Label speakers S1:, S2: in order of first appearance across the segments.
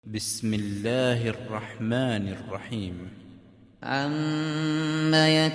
S1: بسم الله الرحمن الرحيم.
S2: عَمَّ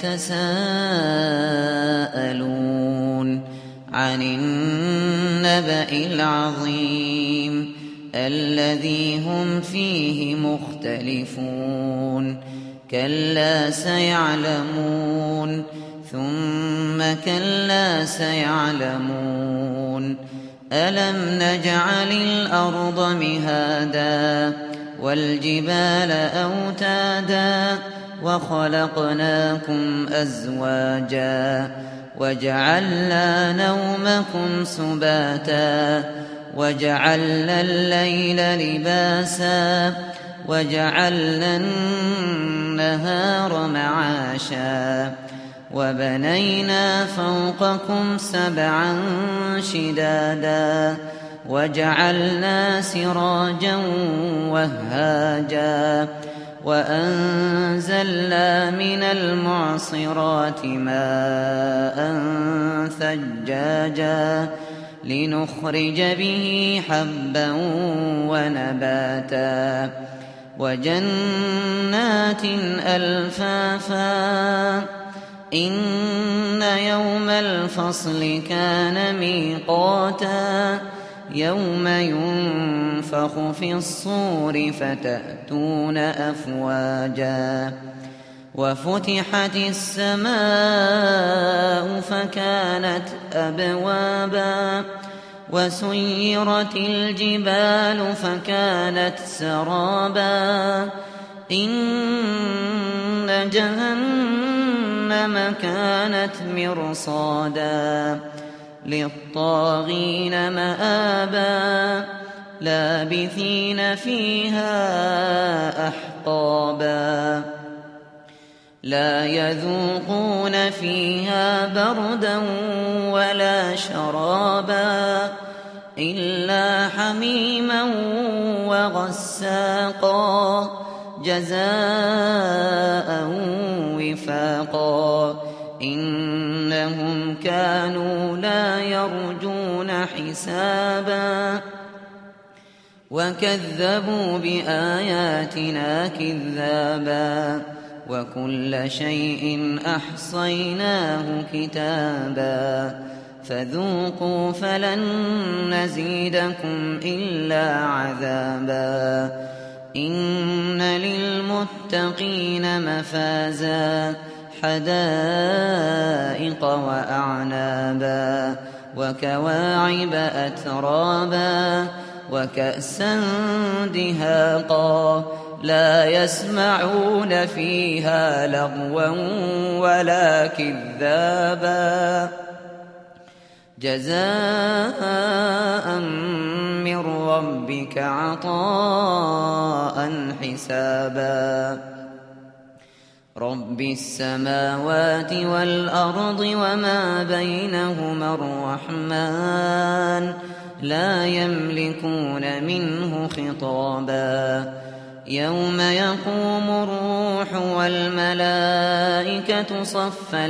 S2: يَتَسَاءَلُونَ عَنِ النَّبَإِ الْعَظِيمِ الَّذِي هُمْ فِيهِ مُخْتَلِفُونَ كَلَّا سَيَعْلَمُونَ ثُمَّ كَلَّا سَيَعْلَمُونَ أَلَمْ نَجْعَلِ الْأَرْضَ مِهَادًا وَالْجِبَالَ أَوْتَادًا وَخَلَقْنَاكُمْ أَزْوَاجًا وَجَعَلْنَا نَوْمَكُمْ سُبَاتًا وَجَعَلْنَا اللَّيْلَ لِبَاسًا وَجَعَلْنَا النَّهَارَ مَعَاشًا وَبَنَيْنَا فَوْقَكُمْ سَبْعًا شِدَادًا وَجَعَلْنَا سِرَاجًا وَهَّاجًا وَأَنزَلْنَا مِنَ الْمُعْصِرَاتِ مَاءً ثَجَّاجًا لِنُخْرِجَ بِهِ حَبًّا وَنَبَاتًا وَجَنَّاتٍ أَلْفَافًا إِنَّ يَوْمَ الْفَصْلِ كَانَ مِيقَاتًا يَوْمَ يُنفَخُ فِي الصُّورِ فَتَأْتُونَ أَفْوَاجًا وَفُتِحَتِ السَّمَاءُ فَكَانَتْ أَبْوَابًا وَسُيِّرَتِ الْجِبَالُ فَكَانَتْ سَرَابًا إِنَّ جَهَنَّمَ كَانَتْ مِرْصَادًا لِّلطَّاغِينَ مَآبًا لَّابِثِينَ فِيهَا أَحْقَابًا لَّا يَذُوقُونَ فِيهَا بَرْدًا وَلَا شَرَابًا إِلَّا حَمِيمًا وَغَسَّاقًا جَزَاءً وِفَاقًا إِنَّهُمْ كَانُوا لَا يَرْجُونَ حِسَابًا وَكَذَّبُوا بِآيَاتِنَا كِذَّابًا وَكُلَّ شَيْءٍ أَحْصَيْنَاهُ كِتَابًا فَذُوقُوا فَلَن نَّزِيدَكُمْ إِلَّا عَذَابًا إِنَّ لِلْمُتَّقِينَ مَفَازًا حَدَائِقَ وَأَعْنَابًا وَكَوَاعِبَ أَتْرَابًا وَكَأْسًا دِهَاقًا لَّا يَسْمَعُونَ فِيهَا لَغْوًا وَلَا كِذَّابًا جَزَاءً مِّن رَّبِّكَ عَطَاءً حِسَابًا رَّبِّ السَّمَاوَاتِ وَالْأَرْضِ وَمَا بَيْنَهُمَا الرَّحْمَٰنُ لَا يَمْلِكُونَ مِنْهُ خِطَابًا يَوْمَ يَقُومُ الرُّوحُ وَالْمَلَائِكَةُ صَفًّا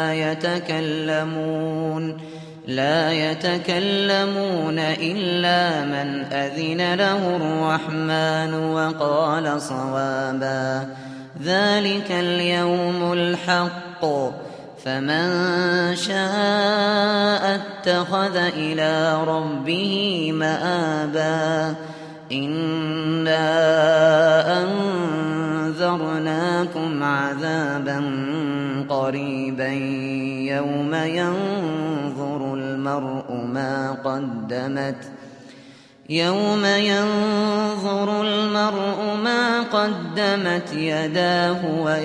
S2: لا يتكلمون إلا من أذن له الرحمن وقال صوابا ذلك اليوم الحق فمن شاء اتخذ إلى ربه مآبا إنا أنذرناكم عذابا قريبا يوم ينظر المرء ما قدمت يداه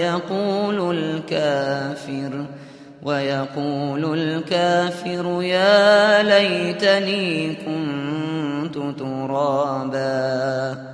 S2: ويقول الكافر يا ليتني كنت ترابا